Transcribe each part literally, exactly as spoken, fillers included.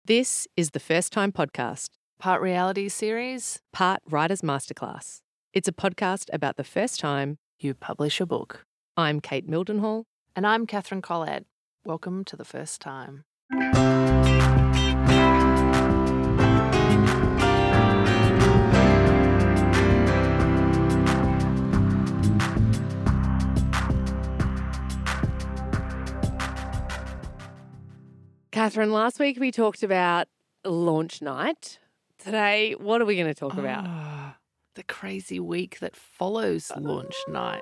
This is the First Time Podcast, Part reality series, part Writer's Masterclass. It's a podcast about the first time you publish a book. I'm Kate Mildenhall. And I'm Catherine Collard. Welcome to the first time. Catherine, last week we talked about launch night. Today, what are we going to talk about? Oh, the crazy week that follows launch night.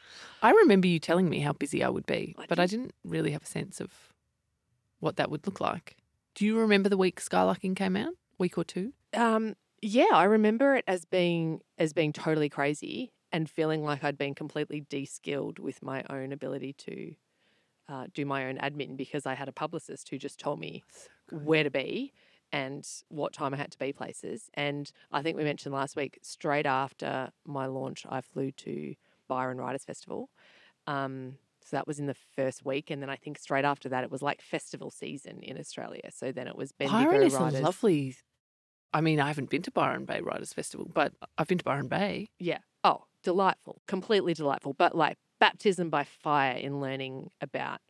I remember you telling me how busy I would be, I but did. I didn't really have a sense of what that would look like. Do you remember the week Skylarking came out? Week or two? Um, yeah, I remember it as being as being totally crazy and feeling like I'd been completely de-skilled with my own ability to uh, do my own admin because I had a publicist who just told me where to be and what time I had to be places. And I think we mentioned last week, straight after my launch, I flew to Byron Writers Festival. Um, so that was in the first week. And then I think straight after that, it was like festival season in Australia. So then it was Bendigo Byron is Writers. a lovely... I mean, I haven't been to Byron Bay Writers Festival, but I've been to Byron Bay. Yeah. Oh, delightful. Completely delightful. But like baptism by fire in learning about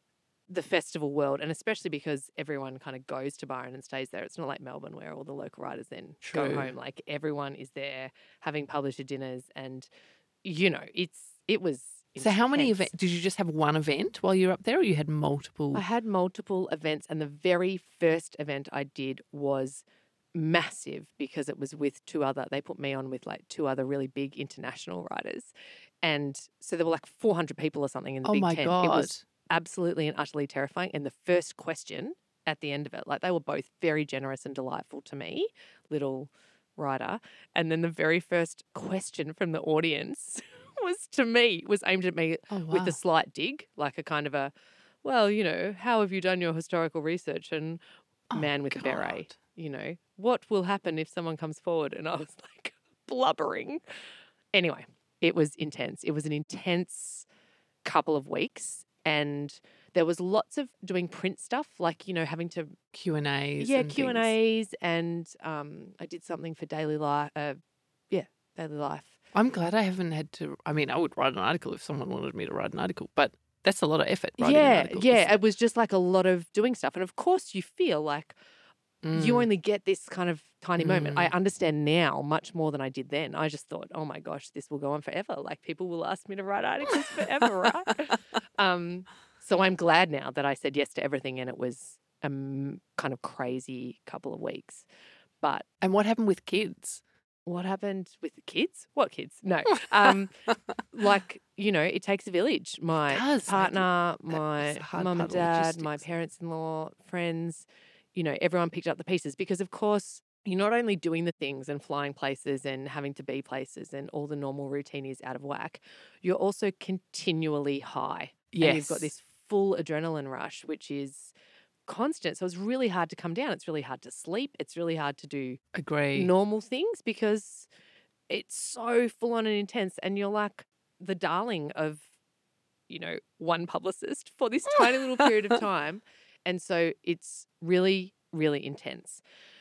the festival world, and especially because everyone kind of goes to Byron and stays there. It's not like Melbourne where all the local writers then True. go home. Like everyone is there having publisher dinners and, you know, it's it was So how many intense. events? Did you just have one event while you were up there or you had multiple? I had multiple events, and the very first event I did was massive because it was with two other, they put me on with like two other really big international writers. And so there were like four hundred people or something in the Oh big my tent. God. It was absolutely and utterly terrifying. And the first question at the end of it, like they were both very generous and delightful to me, little writer. And then the very first question from the audience was to me, was aimed at me Oh, wow. with a slight dig, like a kind of a, well, you know, how have you done your historical research? And Oh, man with a God. beret, you know, what will happen if someone comes forward? And I was like blubbering. Anyway, it was intense. It was an intense couple of weeks. And there was lots of doing print stuff, like, you know, having to, Q and A's. yeah, and Q and things. A's. And um, I did something for Daily Life. Uh, yeah, Daily Life. I'm glad I haven't had to. I mean, I would write an article if someone wanted me to write an article, but that's a lot of effort. Writing an Yeah, article. yeah. It was just like a lot of doing stuff. And of course you feel like Mm. you only get this kind of tiny moment. I Mm. understand now much more than I did then. I just thought, oh my gosh, this will go on forever. Like people will ask me to write articles forever, right? Um, so I'm glad now that I said yes to everything, and it was a m- kind of crazy couple of weeks. But And what happened with kids? what happened with the kids? What kids? No. Um, like, you know, it takes a village. My does. I partner, think that my was the hard mum and part of dad, my logistics. parents-in-law, friends, you know, everyone picked up the pieces because, of course, you're not only doing the things and flying places and having to be places and all the normal routine is out of whack, you're also continually high. Yes. And you've got this full adrenaline rush, which is constant. So it's really hard to come down. It's really hard to sleep. It's really hard to do Agree. normal things because it's so full on and intense, and you're like the darling of, you know, one publicist for this tiny little period of time. And so it's really, really intense.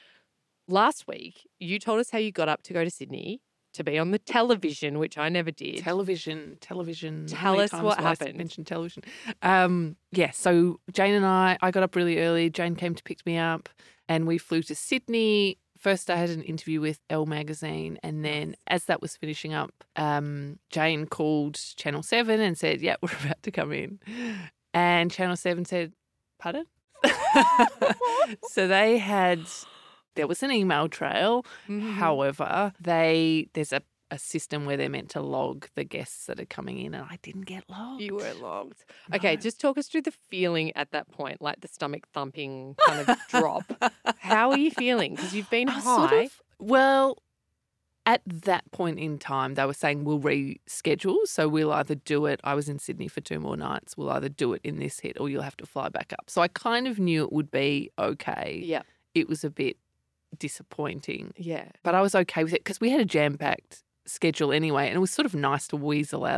Last week, you told us how you got up to go to Sydney to be on the television, which I never did. Television, television. How Tell many us times what will I happened. mention television. Um, yeah, so Jane and I, I got up really early. Jane came to pick me up and we flew to Sydney. First, I had an interview with Elle Magazine, and then as that was finishing up, um, Jane called Channel seven and said, yeah, we're about to come in. And Channel seven said, pardon? So they had... There was an email trail. Mhm. However, they there's a, a system where they're meant to log the guests that are coming in, and I didn't get logged. You were logged. Okay, No. just talk us through the feeling at that point, like the stomach thumping kind of drop. How are you feeling? Because you've been I was high. sort of, well, at that point in time, they were saying we'll reschedule. So we'll either do it. I was in Sydney for two more nights. We'll either do it in this hit or you'll have to fly back up. So I kind of knew it would be okay. Yeah, It was a bit disappointing, yeah. but I was okay with it because we had a jam-packed schedule anyway, and it was sort of nice to weasel out of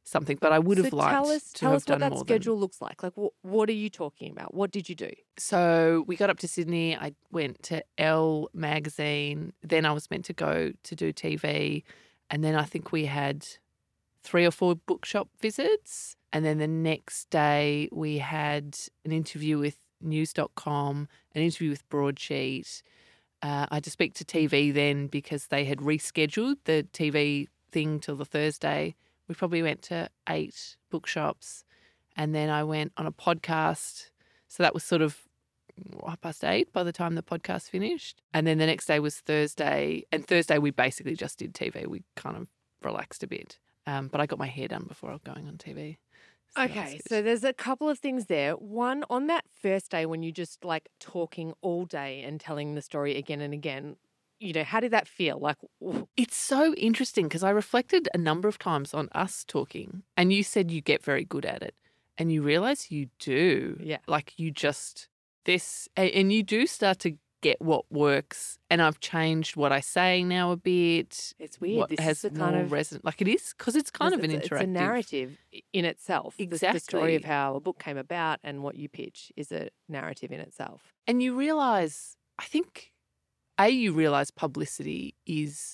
something, but I would have so liked tell us, to tell have us what done that more schedule looks like. Like, what, what are you talking about? What did you do? than. So we got up to Sydney. I went to Elle magazine. Then I was meant to go to do T V. And then I think we had three or four bookshop visits. And then the next day we had an interview with news dot com, an interview with Broadsheet. Uh, I had to speak to T V then because they had rescheduled the T V thing till the Thursday. We probably went to eight bookshops, and then I went on a podcast. So that was sort of half past eight by the time the podcast finished. And then the next day was Thursday. And Thursday we basically just did T V. We kind of relaxed a bit. Um, but I got my hair done before going on T V. So Okay, so there's a couple of things there. One, on that first day when you just like talking all day and telling the story again and again, you know, how did that feel? Like, it's so interesting because I reflected a number of times on us talking, and you said you get very good at it, and you realize you do. Yeah. Like you just this, and you do start to get what works. And I've changed what I say now a bit. It's weird. What This has is the more kind of resonant, like it is because it's kind of an it's, interactive. It's a narrative in itself. The- The, story of Exactly. how a book came about and what you pitch is a narrative in itself. And you realize, I think, A, you realize publicity is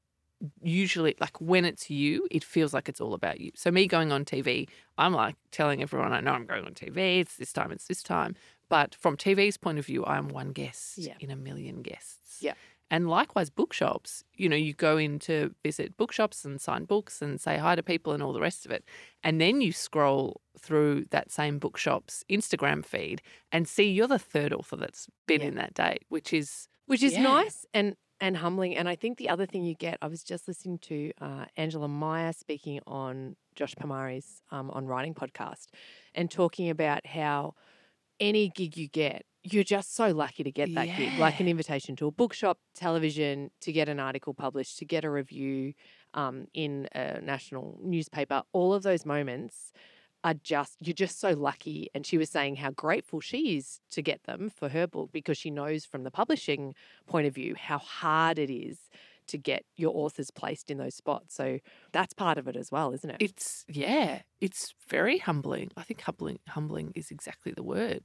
usually, like when it's you, it feels like it's all about you. So me going on T V, I'm like telling everyone I know I'm going on T V. It's this time, it's this time. But from T V's point of view, I'm one guest Yeah. in a million guests. Yeah. And likewise, bookshops, you know, you go in to visit bookshops and sign books and say hi to people and all the rest of it. And then you scroll through that same bookshop's Instagram feed and see you're the third author that's been Yeah. in that day, which is Which is yeah. nice and, and humbling. And I think the other thing you get, I was just listening to uh, Angela Meyer speaking on Josh Pamari's um, On Writing podcast and talking about how any gig you get, you're just so lucky to get that gig, like an Yeah. invitation to a bookshop, television, to get an article published, to get a review um, in a national newspaper. All of those moments are just, you're just so lucky. And she was saying how grateful she is to get them for her book because she knows from the publishing point of view how hard it is to get your authors placed in those spots. So that's part of it as well, isn't it? It's, yeah, it's very humbling. I think humbling, humbling is exactly the word.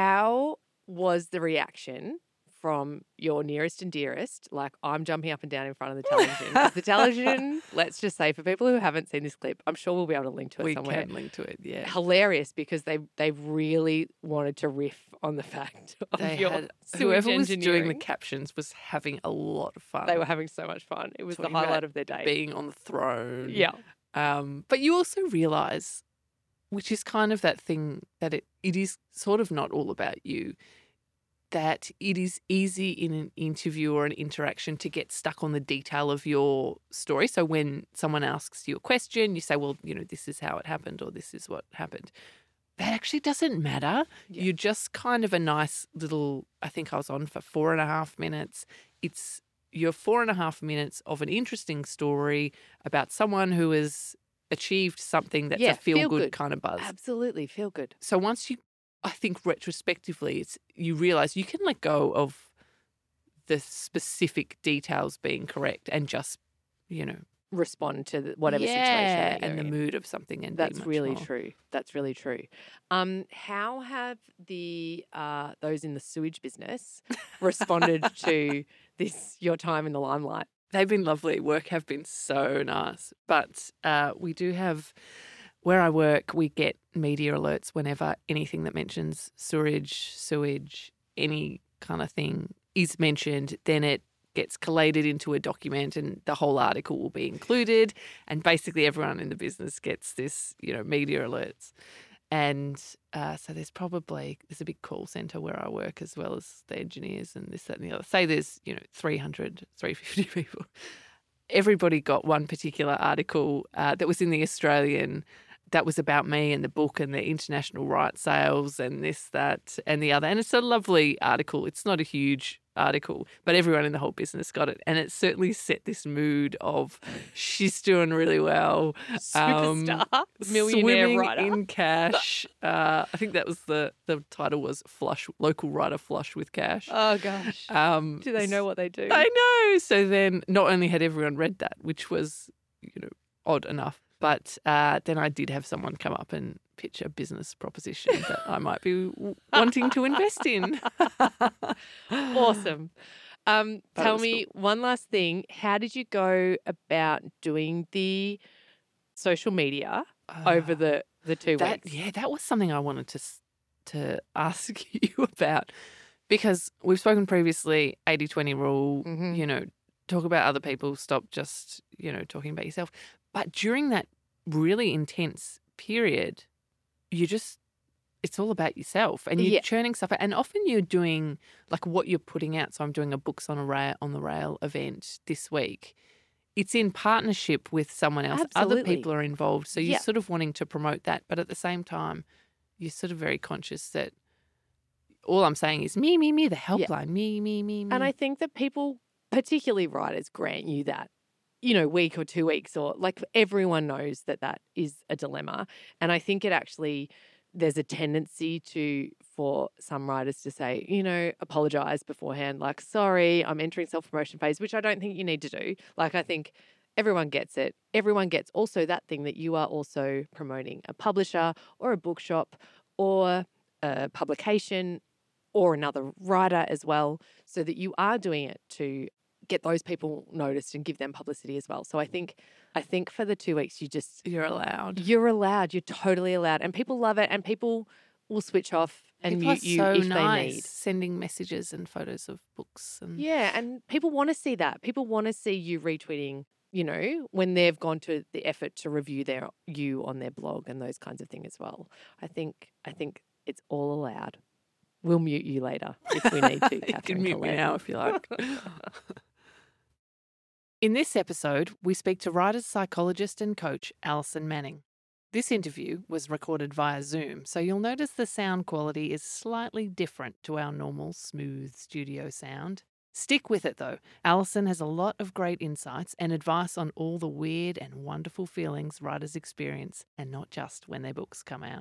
How was the reaction from your nearest and dearest? Like, I'm jumping up and down in front of the television. 'Cause the television, let's just say, for people who haven't seen this clip, I'm sure we'll be able to link to it We somewhere. can link to it, yeah. Hilarious because they they really wanted to riff on the fact of They your had, sewage whoever was doing the engineering. captions was having a lot of fun. They were having so much fun. It was Talking the highlight about of their day. being on the throne. Yeah. Um, but you also realise, which is kind of that thing that it, it is sort of not all about you, that it is easy in an interview or an interaction to get stuck on the detail of your story. So when someone asks you a question, you say, well, you know, this is how it happened or this is what happened. That actually doesn't matter. Yeah. You're just kind of a nice little, I think I was on for four and a half minutes. It's you're four and a half minutes of an interesting story about someone who has achieved something that's Yeah, a feel-good feel good. kind of buzz. Absolutely. Feel good. So once you, I think retrospectively, it's you realise you can let go of the specific details being correct and just, you know, Respond to the, whatever yeah, situation that you're and the in. mood of something. And be That's much really more- true. That's really true. Um, how have the uh, those in the sewage business responded to this your time in the limelight? They've been lovely. Work have been so nice. But uh, we do have, where I work, we get media alerts whenever anything that mentions sewage, sewage, any kind of thing is mentioned, then it gets collated into a document and the whole article will be included. And basically everyone in the business gets this, you know, media alerts. And uh, so there's probably, there's a big call centre where I work as well as the engineers and this, that and the other. Say there's, you know, three hundred, three hundred fifty people. Everybody got one particular article uh, that was in the Australian that was about me and the book and the international rights sales and this, that and the other. And it's a lovely article. It's not a huge article, but everyone in the whole business got it. And it certainly set this mood of she's doing really well. Superstar, Um, millionaire swimming writer. in cash. Uh, I think that was the, the title was Flush, Local Writer Flush with Cash. Oh gosh. Um, Do they know what they do? I know. So then not only had everyone read that, which was, you know, odd enough, But uh, then I did have someone come up and pitch a business proposition that I might be w- wanting to invest in. Awesome. Um, But it tell was me cool. one last thing. How did you go about doing the social media over Uh, the the two that weeks? yeah, that was something I wanted to s- to ask you about, because we've spoken previously, eighty twenty rule, Mm-hmm. you know, talk about other people, stop just, you know, talking about yourself. But during that really intense period, you just, it's all about yourself and you're Yeah, churning stuff out. And often you're doing like what you're putting out. So I'm doing a Books on a Rail on the Rail event this week. It's in partnership with someone else. Other people absolutely. are involved. So you're Yeah, sort of wanting to promote that. But at the same time, you're sort of very conscious that all I'm saying is me, me, me, the yeah. helpline, me, me, me, me. And I think that people, particularly writers, grant you that, you know, week or two weeks, or like everyone knows that that is a dilemma. And I think it actually, there's a tendency to, for some writers to say, you know, apologize beforehand, like, sorry, I'm entering self promotion phase, which I don't think you need to do. Like, I think everyone gets it. Everyone gets also that thing that you are also promoting a publisher or a bookshop or a publication or another writer as well, so that you are doing it to get those people noticed and give them publicity as well. So I think I think for the two weeks you just You're allowed. you're allowed, you're totally allowed, and people love it, and people will switch off and People are mute you so if they nice, need. sending messages and photos of books. And Yeah, and people want to see that. People want to see you retweeting, you know, when they've gone to the effort to review their you on their blog and those kinds of things as well. I think I think it's all allowed. We'll mute you later if we need to, you Catherine can mute me Collette. now if you like. In this episode, we speak to writer's psychologist and coach Alison Manning. This interview was recorded via Zoom, so you'll notice the sound quality is slightly different to our normal smooth studio sound. Stick with it though. Alison has a lot of great insights and advice on all the weird and wonderful feelings writers experience, and not just when their books come out.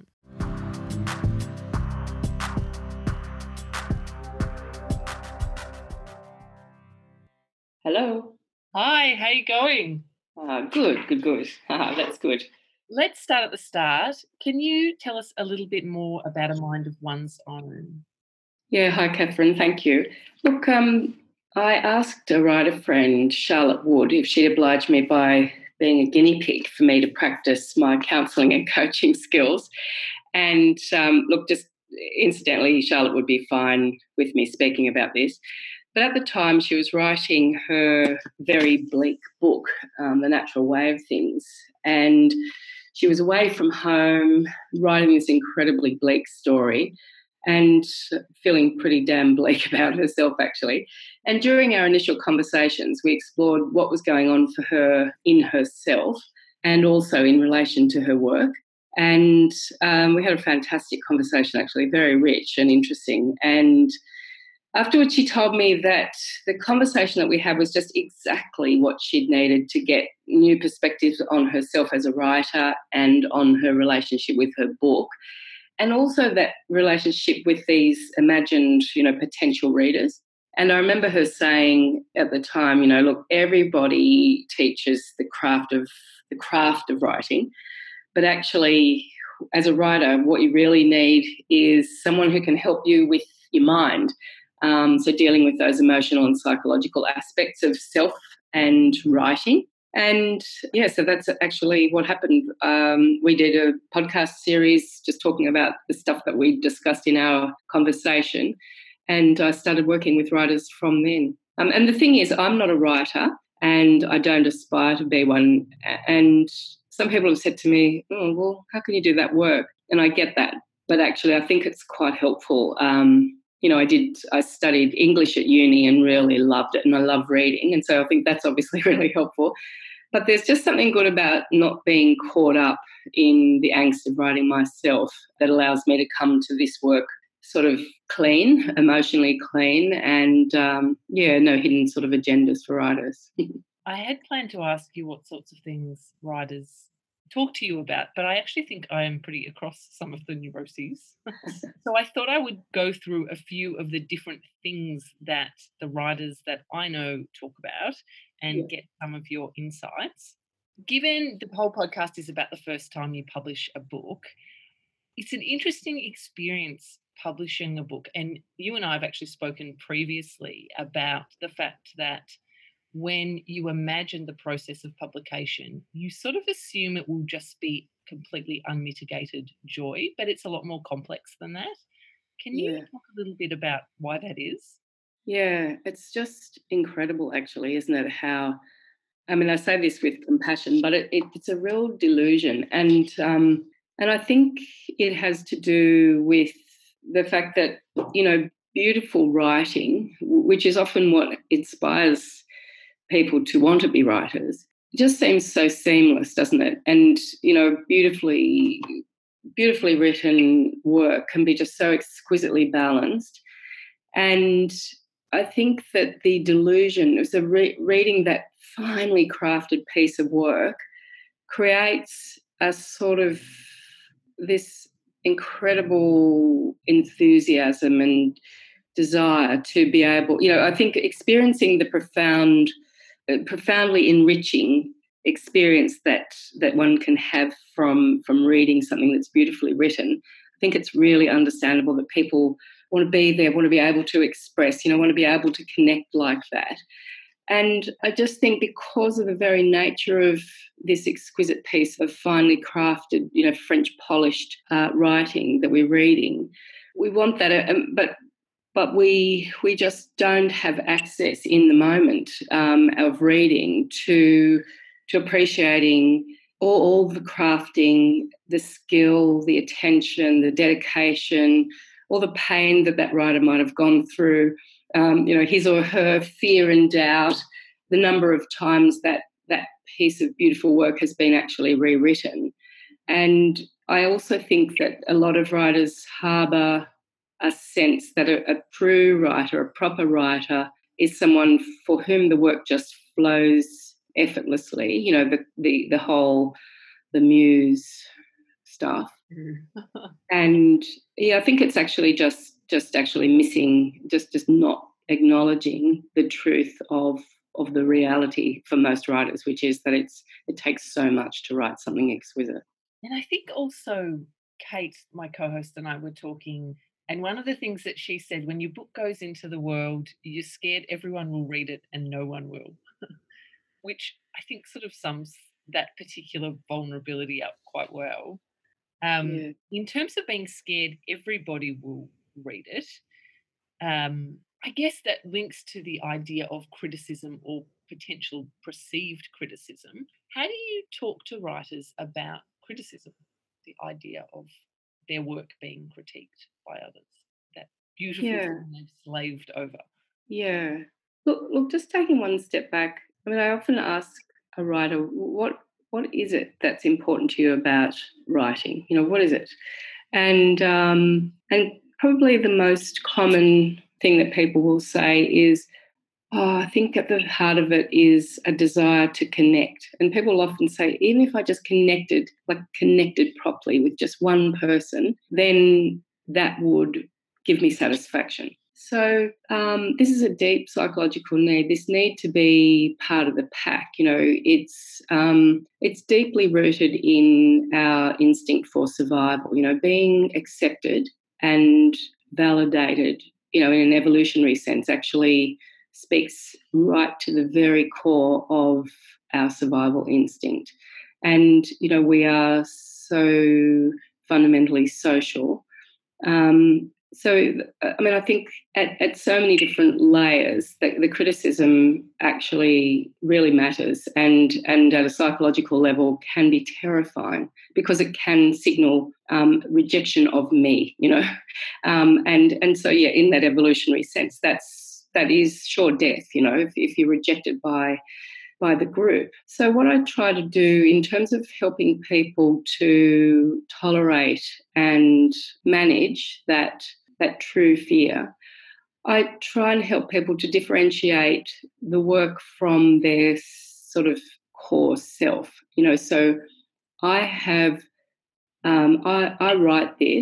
Hello. Hi, how you going? Uh, good, good, good. Ah, that's good. Let's start at the start. Can you tell us a little bit more about A Mind of One's Own? Yeah, hi, Catherine. Thank you. Look, um, I asked a writer friend, Charlotte Wood, if she'd oblige me by being a guinea pig for me to practice my counselling and coaching skills. And um, look, just incidentally, Charlotte would be fine with me speaking about this. But at the time, she was writing her very bleak book, um, The Natural Way of Things. And she was away from home, writing this incredibly bleak story and feeling pretty damn bleak about herself, actually. And during our initial conversations, we explored what was going on for her in herself and also in relation to her work. And um, we had a fantastic conversation, actually, very rich and interesting. And afterwards, she told me that the conversation that we had was just exactly what she'd needed to get new perspectives on herself as a writer and on her relationship with her book, and also that relationship with these imagined, you know, potential readers. And I remember her saying at the time, you know, look, everybody teaches the craft of the craft of writing, but actually, as a writer, what you really need is someone who can help you with your mind. Um, so dealing with those emotional and psychological aspects of self and writing. And yeah, so that's actually what happened. Um, we did a podcast series just talking about the stuff that we discussed in our conversation. And I started working with writers from then. Um, and the thing is, I'm not a writer and I don't aspire to be one. And some people have said to me, oh, well, how can you do that work? And I get that. But actually, I think it's quite helpful. Um, you know, I did, I studied English at uni and really loved it, and I love reading. And so I think that's obviously really helpful. But there's just something good about not being caught up in the angst of writing myself that allows me to come to this work sort of clean, emotionally clean, and um, yeah, no hidden sort of agendas for writers. I had planned to ask you what sorts of things writers talk to you about, but I actually think I am pretty across some of the neuroses. So I thought I would go through a few of the different things that the writers that I know talk about and Yeah. get some of your insights. given the whole podcast is about the first time you publish a book, it's an interesting experience publishing a book. And you and I have actually spoken previously about the fact that when you imagine the process of publication, you sort of assume it will just be completely unmitigated joy, but it's a lot more complex than that. Can you Yeah. talk a little bit about why that is? Yeah, it's just incredible, actually, isn't it? How, I mean, I say this with compassion, but it, it, it's a real delusion. And, um, and I think it has to do with the fact that, you know, beautiful writing, which is often what inspires people to want to be writers, it just seems so seamless, doesn't it? And, you know, beautifully, beautifully written work can be just so exquisitely balanced. And I think that the delusion of the re- reading that finely crafted piece of work creates a sort of this incredible enthusiasm and desire to be able, you know, I think experiencing the profound, uh, profoundly enriching experience that that one can have from from reading something that's beautifully written. I think it's really understandable that people want to be there, want to be able to express, you know, want to be able to connect like that. And I just think because of the very nature of this exquisite piece of finely crafted, you know, French polished uh, writing that we're reading, we want that. Um, but but we we just don't have access in the moment um, of reading to to appreciating all, all the crafting, the skill, the attention, the dedication, all the pain that that writer might have gone through, um, you know, his or her fear and doubt, the number of times that that piece of beautiful work has been actually rewritten. And I also think that a lot of writers harbour a sense that a, a true writer, a proper writer, is someone for whom the work just flows effortlessly. You know, the the, the whole the muse stuff. And yeah, I think it's actually just just actually missing, just just not acknowledging the truth of of the reality for most writers, which is that it's it takes so much to write something exquisite. And I think also Kate, my co-host, and I were talking, and one of the things that she said, when your book goes into the world, you're scared everyone will read it and no one will, which I think sort of sums that particular vulnerability up quite well. Um, Yeah. in terms of being scared everybody will read it, um, I guess that links to the idea of criticism or potential perceived criticism. How do you talk to writers about criticism, the idea of their work being critiqued by others, that beautiful Yeah. thing they've slaved over? Yeah. Look, look, just taking one step back, I mean, I often ask a writer, what what is it that's important to you about writing? You know, what is it? And um, and probably the most common thing that people will say is, oh, I think at the heart of it is a desire to connect. And people often say, even if I just connected, like connected properly with just one person, then that would give me satisfaction. So um, this is a deep psychological need. This need to be part of the pack. You know, it's um, it's deeply rooted in our instinct for survival. You know, being accepted and validated. You know, in an evolutionary sense, actually speaks right to the very core of our survival instinct. And, you know, we are so fundamentally social. Um, so, I mean, I think at, at so many different layers, that the criticism actually really matters, and, and at a psychological level can be terrifying because it can signal um, rejection of me, you know. Um, and, and so, yeah, in that evolutionary sense, that's that is sure death, you know, if, if you're rejected by by the group. So what I try to do in terms of helping people to tolerate and manage that that true fear, I try and help people to differentiate the work from their sort of core self. You know, so I have um, I, I write this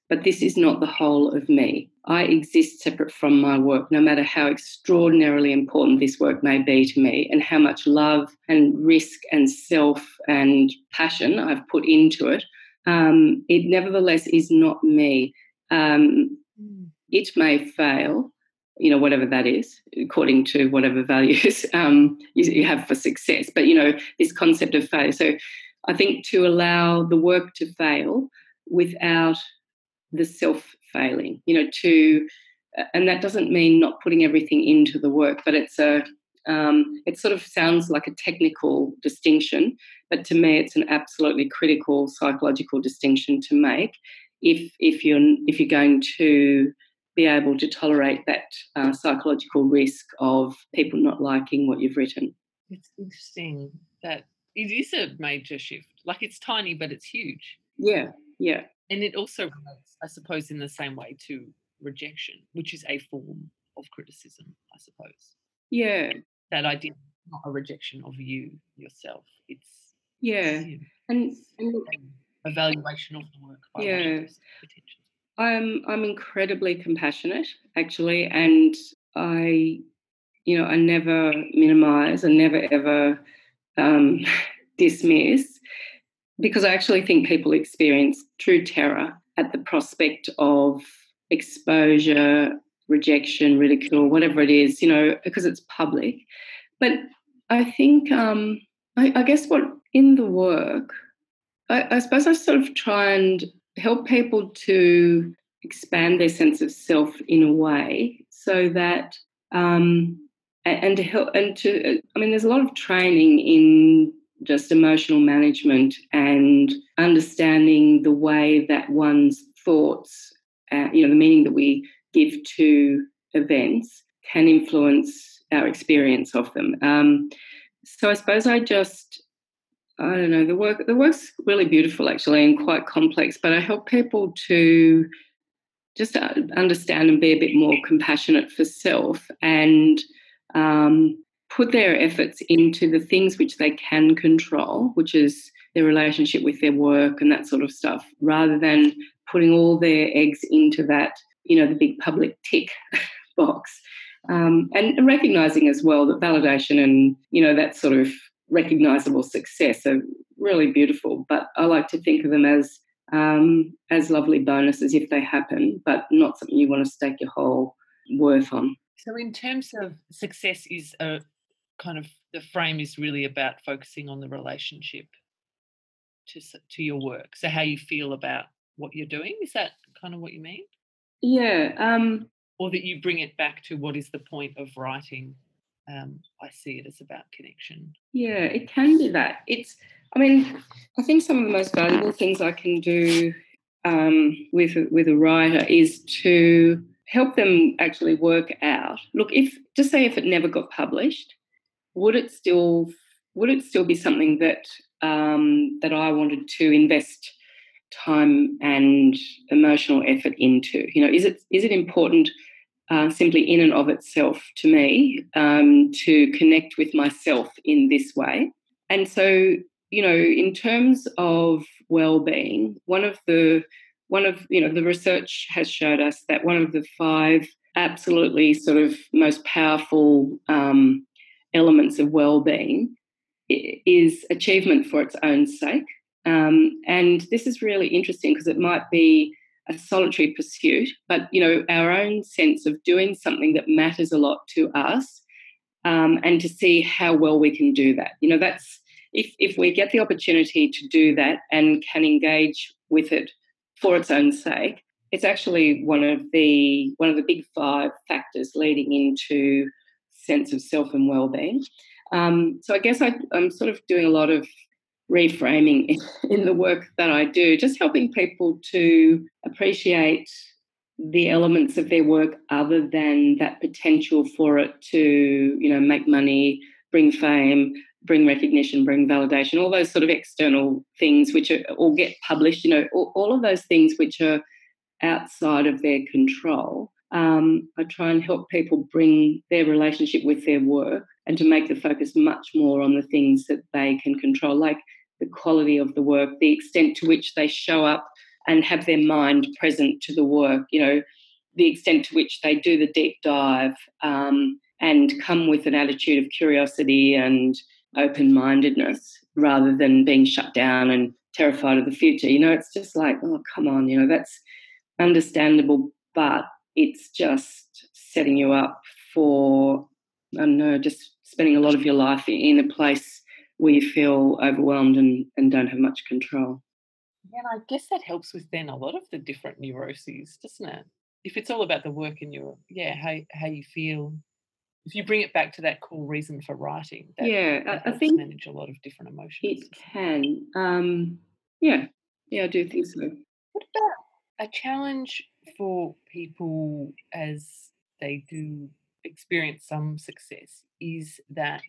but this is not the whole of me. I exist separate from my work, no matter how extraordinarily important this work may be to me and how much love and risk and self and passion I've put into it. Um, it nevertheless is not me. Um, mm. It may fail, you know, whatever that is, according to whatever values um, you, you have for success. But, you know, this concept of failure. So I think to allow the work to fail without the self-failing, you know, to, and that doesn't mean not putting everything into the work, but it's a, um, it sort of sounds like a technical distinction, but to me it's an absolutely critical psychological distinction to make if if you're if you're going to be able to tolerate that uh, psychological risk of people not liking what you've written. It's interesting that it is a major shift. Like, it's tiny, but it's huge. Yeah, yeah. And it also relates, I suppose, in the same way to rejection, which is a form of criticism, I suppose. Yeah. That idea, not a rejection of you yourself. It's yeah, you know, and, and evaluation of the work by yeah. others. I'm I'm incredibly compassionate, actually, and I, you know, I never minimise and never ever um, dismiss, because I actually think people experience true terror at the prospect of exposure, rejection, ridicule, whatever it is, you know, because it's public. But I think, um, I, I guess what in the work, I, I suppose I sort of try and help people to expand their sense of self in a way so that, um, and, and to help, and to, I mean, there's a lot of training in just emotional management and understanding the way that one's thoughts, uh, you know, the meaning that we give to events can influence our experience of them. Um, so I suppose I just, I don't know, the work, the work's really beautiful actually and quite complex, but I help people to just understand and be a bit more compassionate for self and um, put their efforts into the things which they can control, which is their relationship with their work and that sort of stuff, rather than putting all their eggs into that, you know, the big public tick box. Um, and recognising as well that validation and, you know, that sort of recognisable success are really beautiful, but I like to think of them as um, as lovely bonuses if they happen, but not something you want to stake your whole worth on. So in terms of success, is a kind of the frame is really about focusing on the relationship to to your work. So how you feel about what you're doing, is that kind of what you mean? Yeah. Um, or that you bring it back to what is the point of writing? Um, I see it as about connection. Yeah, it can be that. It's, I mean, I think some of the most valuable things I can do um, with with a writer is to help them actually work out. Look, if just say if it never got published, would it still would it still be something that um, that I wanted to invest time and emotional effort into? You know, is it is it important uh, simply in and of itself to me um, to connect with myself in this way? And so, you know, in terms of well-being, one of the one of you know the research has showed us that one of the five absolutely sort of most powerful um, elements of well-being is achievement for its own sake. Um, and this is really interesting because it might be a solitary pursuit, but, you know, our own sense of doing something that matters a lot to us um, and to see how well we can do that. You know, that's if, if we get the opportunity to do that and can engage with it for its own sake, it's actually one of the one of the big five factors leading into sense of self and well-being. Um, so I guess I, I'm sort of doing a lot of reframing in, in the work that I do, just helping people to appreciate the elements of their work other than that potential for it to, you know, make money, bring fame, bring recognition, bring validation, all those sort of external things which are, or get published, you know, all, all of those things which are outside of their control. Um, I try and help people bring their relationship with their work and to make the focus much more on the things that they can control, like the quality of the work, the extent to which they show up and have their mind present to the work, you know, the extent to which they do the deep dive um, and come with an attitude of curiosity and open-mindedness rather than being shut down and terrified of the future. You know, it's just like, oh, come on, you know, that's understandable, but it's just setting you up for, I don't know, just spending a lot of your life in a place where you feel overwhelmed and, and don't have much control. Yeah, and I guess that helps with then a lot of the different neuroses, doesn't it? If it's all about the work in your, yeah, how how you feel. If you bring it back to that core reason for writing, that, yeah, that I, I helps think manage a lot of different emotions. it can. Um, yeah, yeah, I do think so. What about a challenge for people as they do experience some success is that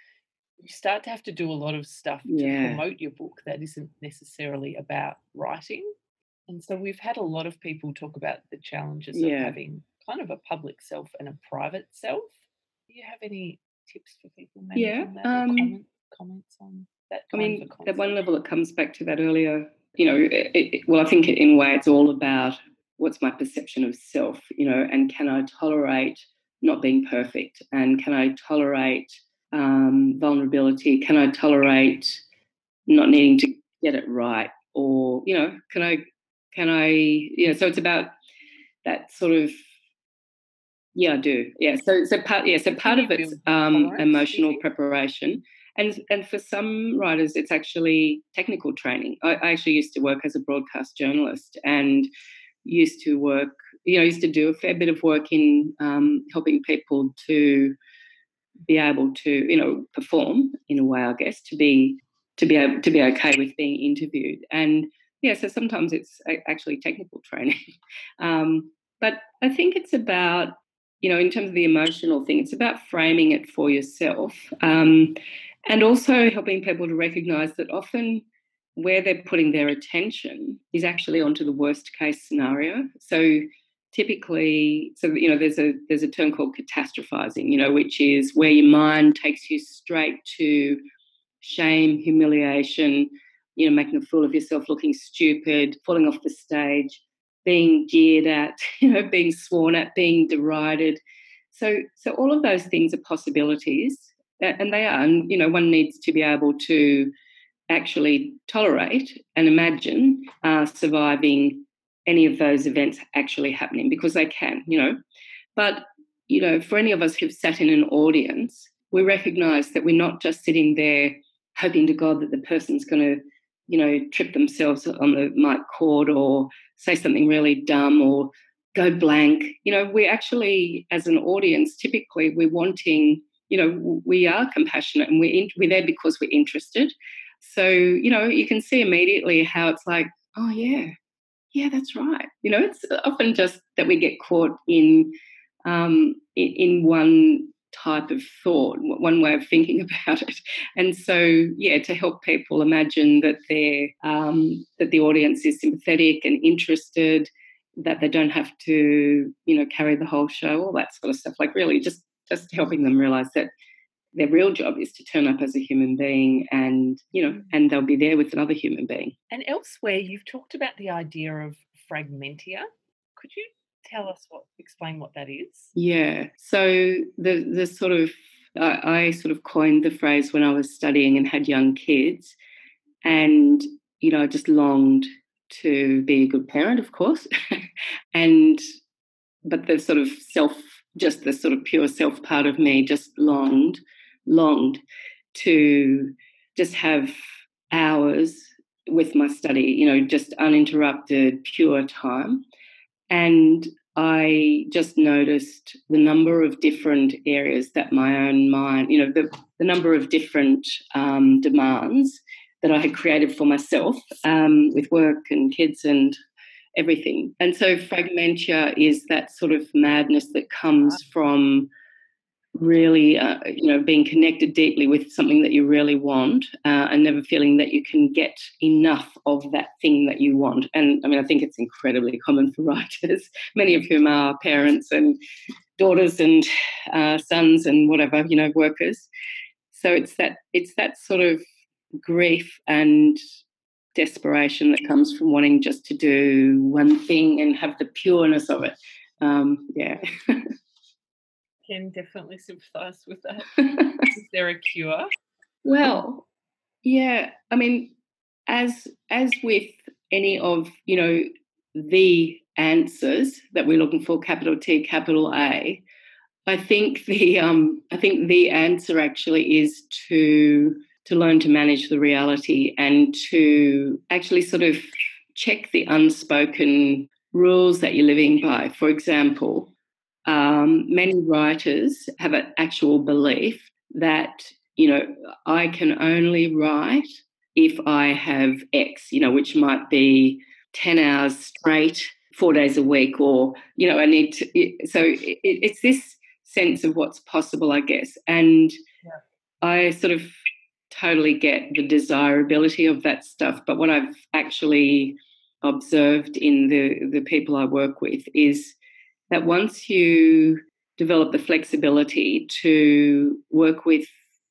you start to have to do a lot of stuff Yeah. to promote your book that isn't necessarily about writing. And so we've had a lot of people talk about the challenges Yeah. of having kind of a public self and a private self. Do you have any tips for people managing Yeah, that or um, comment, comments on that I kind mean, of a at concept? one level, it comes back to that earlier, you know, it, it, well, I think in a way it's all about what's my perception of self, you know, and can I tolerate not being perfect, and can I tolerate um, vulnerability? Can I tolerate not needing to get it right? Or, you know, can I, can I, you know, so it's about that sort of, yeah, I do. Yeah. So, so part, yeah, so part you of it's build um, tolerance, do you emotional think? preparation. And, and for some writers, it's actually technical training. I, I actually used to work as a broadcast journalist and used to work, you know, used to do a fair bit of work in um, helping people to be able to, you know, perform in a way, I guess, to be to be able to be okay with being interviewed. And yeah, so sometimes it's a- actually technical training. um, but I think it's about, you know, in terms of the emotional thing, it's about framing it for yourself, um, and also helping people to recognise that often where they're putting their attention is actually onto the worst case scenario. So typically, so you know, there's a there's a term called catastrophizing, you know, which is where your mind takes you straight to shame, humiliation, you know, making a fool of yourself, looking stupid, falling off the stage, being jeered at, you know, being sworn at, being derided. So, so all of those things are possibilities, and they are. And you know, one needs to be able to actually tolerate and imagine uh, surviving any of those events actually happening, because they can, you know. But, you know, for any of us who've sat in an audience, we recognise that we're not just sitting there hoping to God that the person's going to, you know, trip themselves on the mic cord or say something really dumb or go blank. You know, we actually, as an audience, typically we're wanting, you know, we are compassionate and we're, in, we're there because we're interested. So, you know, you can see immediately how it's like, oh, yeah, yeah, that's right. You know, it's often just that we get caught in um, in, in one type of thought, one way of thinking about it. And so, yeah, to help people imagine that they're um, that the audience is sympathetic and interested, that they don't have to, you know, carry the whole show, all that sort of stuff. Like really, just just helping them realise that their real job is to turn up as a human being, and you know, and they'll be there with another human being. And elsewhere, you've talked about the idea of fragmentia. Could you tell us what, explain what that is? Yeah. So the the sort of I, I sort of coined the phrase when I was studying and had young kids, and you know, I just longed to be a good parent, of course, and but the sort of self, just the sort of pure self part of me just longed, longed to just have hours with my study, you know, just uninterrupted, pure time. And I just noticed the number of different areas that my own mind, you know, the, the number of different um, demands that I had created for myself um, with work and kids and everything. And so fragmentia is that sort of madness that comes from really, uh, you know, being connected deeply with something that you really want uh, and never feeling that you can get enough of that thing that you want. And I mean, I think it's incredibly common for writers, many of whom are parents and daughters and uh, sons and whatever, you know, workers. So it's that it's that sort of grief and desperation that comes from wanting just to do one thing and have the pureness of it. Um, yeah. Can definitely sympathise with that. Is there a cure? Well, yeah. I mean, as as with any of, you know, the answers that we're looking for, capital T, capital A, I think the um, I think the answer actually is to to learn to manage the reality and to actually sort of check the unspoken rules that you're living by. For example, um, many writers have an actual belief that, you know, I can only write if I have X, you know, which might be ten hours straight, four days a week, or, you know, I need to. So it, it's this sense of what's possible, I guess. And yeah. I sort of totally get the desirability of that stuff. But what I've actually observed in the, the people I work with is that once you develop the flexibility to work with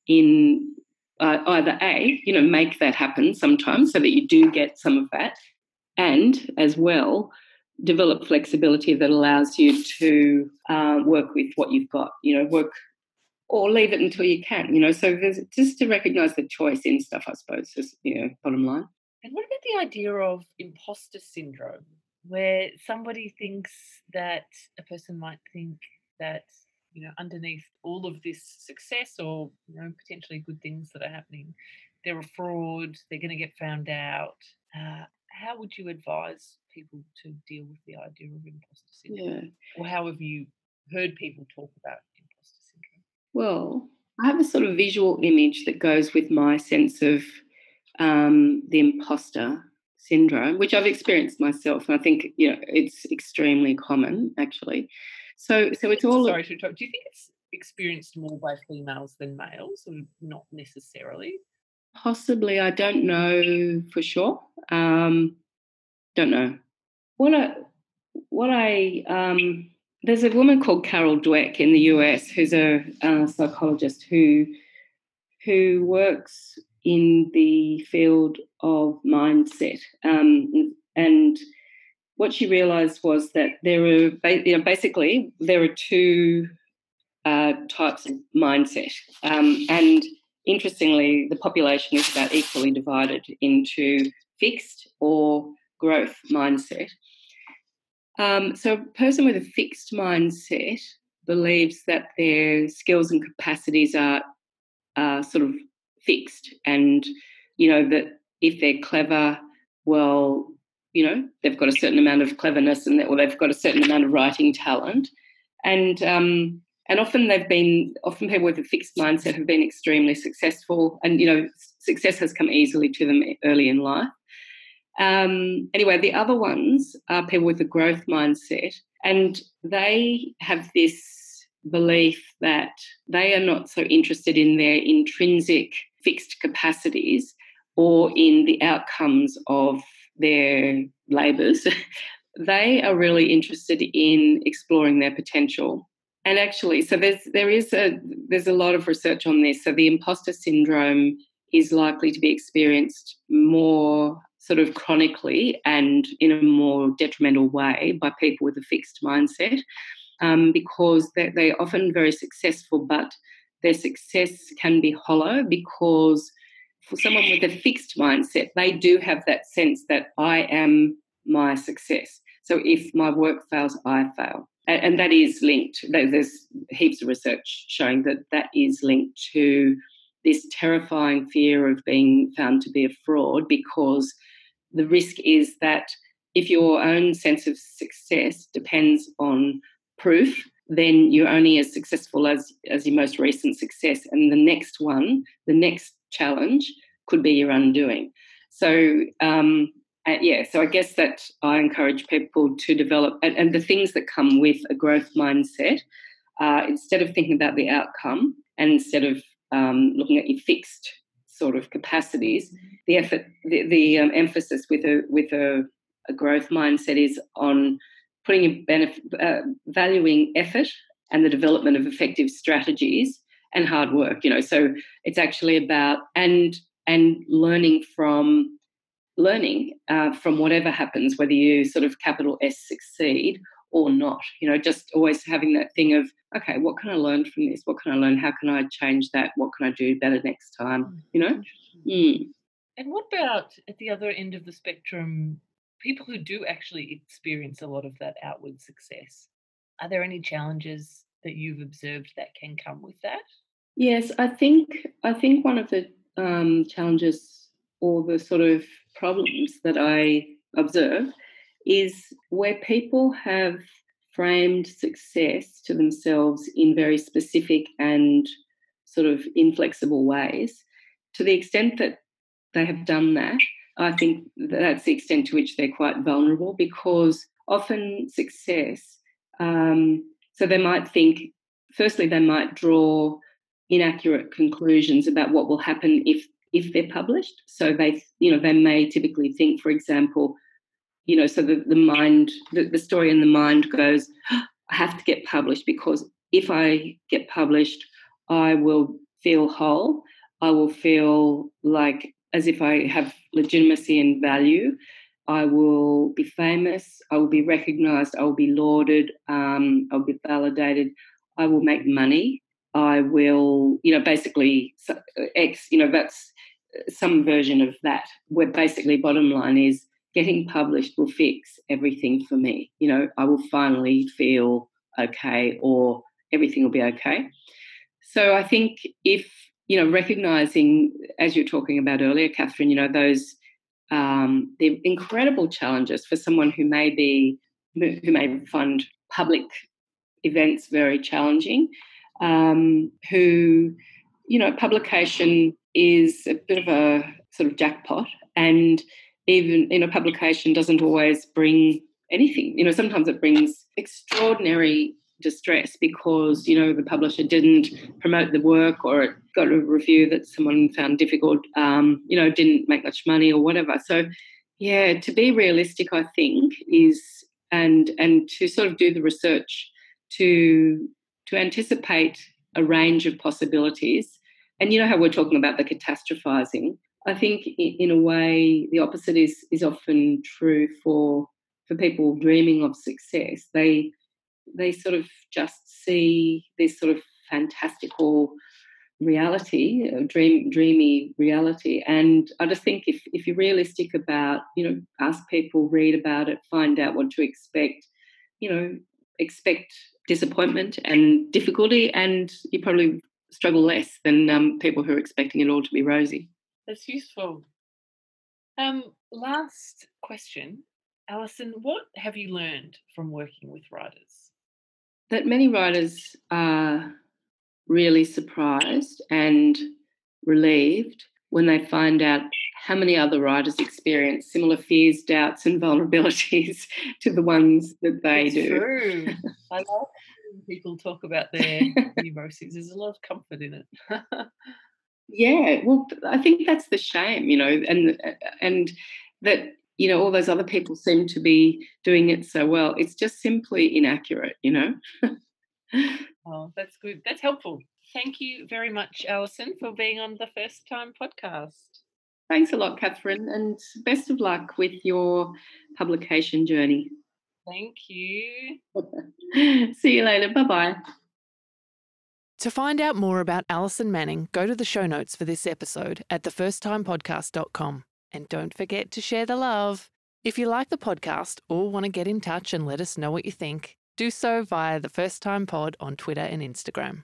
in uh, either A, you know, make that happen sometimes so that you do get some of that, and as well, develop flexibility that allows you to uh, work with what you've got, you know, work or leave it until you can, you know. So there's just to recognise the choice in stuff, I suppose, is, you know, bottom line. And what about the idea of imposter syndrome, where somebody thinks that a person might think that, you know, underneath all of this success or, you know, potentially good things that are happening, they're a fraud, they're going to get found out. Uh, how would you advise people to deal with the idea of imposter syndrome? Yeah. Or how have you heard people talk about imposter syndrome? Well, I have a sort of visual image that goes with my sense of um, the imposter syndrome, which I've experienced myself, and I think, you know, it's extremely common, actually. So, so it's all. Sorry to interrupt. Do you think it's experienced more by females than males, or not necessarily? Possibly, I don't know for sure. Um, don't know. What I, what I, um, there's a woman called Carol Dweck in the U S who's a, a psychologist who, who works in the field of mindset, um, and what she realised was that there are, you know, basically there are two uh, types of mindset, um, and interestingly, the population is about equally divided into fixed or growth mindset. Um, so a person with a fixed mindset believes that their skills and capacities are, are sort of fixed, and, you know, that if they're clever, well, you know, they've got a certain amount of cleverness, and that, or they've got a certain amount of writing talent. And um, and often they've been, often people with a fixed mindset have been extremely successful, and, you know, success has come easily to them early in life. Um, anyway, the other ones are people with a growth mindset, and they have this belief that they are not so interested in their intrinsic fixed capacities or in the outcomes of their labours. They are really interested in exploring their potential. And actually, so there's there is a there's a lot of research on this. So the imposter syndrome is likely to be experienced more sort of chronically and in a more detrimental way by people with a fixed mindset, um, because they're, they're often very successful, but their success can be hollow because for someone with a fixed mindset, they do have that sense that I am my success. So if my work fails, I fail. And, and that is linked. There's heaps of research showing that that is linked to this terrifying fear of being found to be a fraud, because the risk is that if your own sense of success depends on proof, then you're only as successful as, as your most recent success. And the next one, the next challenge could be your undoing. So, um, uh, yeah, so I guess that I encourage people to develop, and, and the things that come with a growth mindset, uh, instead of thinking about the outcome and instead of um, looking at your fixed sort of capacities, the effort, the, the um, emphasis with a with a, a growth mindset is on putting a benefit, uh, valuing effort and the development of effective strategies and hard work. You know, so it's actually about and and learning from learning uh, from whatever happens, whether you sort of capital S succeed or not. You know, just always having that thing of, okay, what can I learn from this? What can I learn? How can I change that? What can I do better next time? You know? Mm. And what about at the other end of the spectrum, people who do actually experience a lot of that outward success? Are there any challenges that you've observed that can come with that? Yes, I think I think one of the um, challenges or the sort of problems that I observe is where people have framed success to themselves in very specific and sort of inflexible ways. To the extent that they have done that, I think that's the extent to which they're quite vulnerable, because often success, um, so they might think, firstly, they might draw inaccurate conclusions about what will happen if if they're published. So they, you know, they may typically think, for example, you know, so the, the mind, the, the story in the mind goes, I have to get published because if I get published, I will feel whole. I will feel like as if I have legitimacy and value. I will be famous. I will be recognised. I will be lauded. Um, I'll be validated. I will make money. I will, you know, basically X, you know, that's some version of that, where basically bottom line is getting published will fix everything for me. You know, I will finally feel okay, or everything will be okay. So I think if, you know, recognising, as you were talking about earlier, Catherine, you know, those um, the incredible challenges for someone who may be, who may find public events very challenging, um, who, you know, publication is a bit of a sort of jackpot, and even, you know, publication doesn't always bring anything. You know, sometimes it brings extraordinary distress because, you know, the publisher didn't promote the work, or it got a review that someone found difficult, um, you know, didn't make much money or whatever. So, yeah, to be realistic, I think, is, and and to sort of do the research to to anticipate a range of possibilities. And you know how we're talking about the catastrophizing. I think in, in a way the opposite is is often true for for people dreaming of success. They they sort of just see this sort of fantastical reality, a dream, dreamy reality. And I just think if if you're realistic about, you know, ask people, read about it, find out what to expect, you know, expect disappointment and difficulty, and you probably struggle less than um, people who are expecting it all to be rosy. That's useful. Um, last question, Alison, what have you learned from working with writers? That many writers are really surprised and relieved when they find out how many other writers experience similar fears, doubts and vulnerabilities to the ones that they it's do. True. I love when people talk about their neuroses. There's a lot of comfort in it. Yeah, well, I think that's the shame, you know, and and that, you know, all those other people seem to be doing it so well. It's just simply inaccurate, you know. Oh, that's good. That's helpful. Thank you very much, Alison, for being on the First Time podcast. Thanks a lot, Catherine, and best of luck with your publication journey. Thank you. See you later. Bye-bye. To find out more about Alison Manning, go to the show notes for this episode at the first time podcast dot com. And don't forget to share the love. If you like the podcast or want to get in touch and let us know what you think, do so via the First Time Pod on Twitter and Instagram.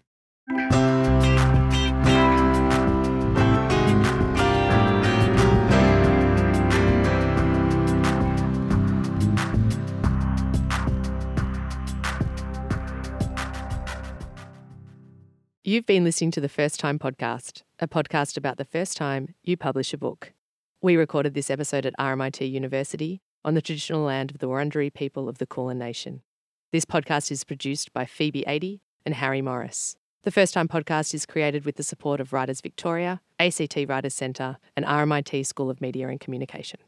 You've been listening to the First Time Podcast, a podcast about the first time you publish a book. We recorded this episode at R M I T University on the traditional land of the Wurundjeri people of the Kulin Nation. This podcast is produced by Phoebe Adey and Harry Morris. The First Time Podcast is created with the support of Writers Victoria, A C T Writers Centre and R M I T School of Media and Communication.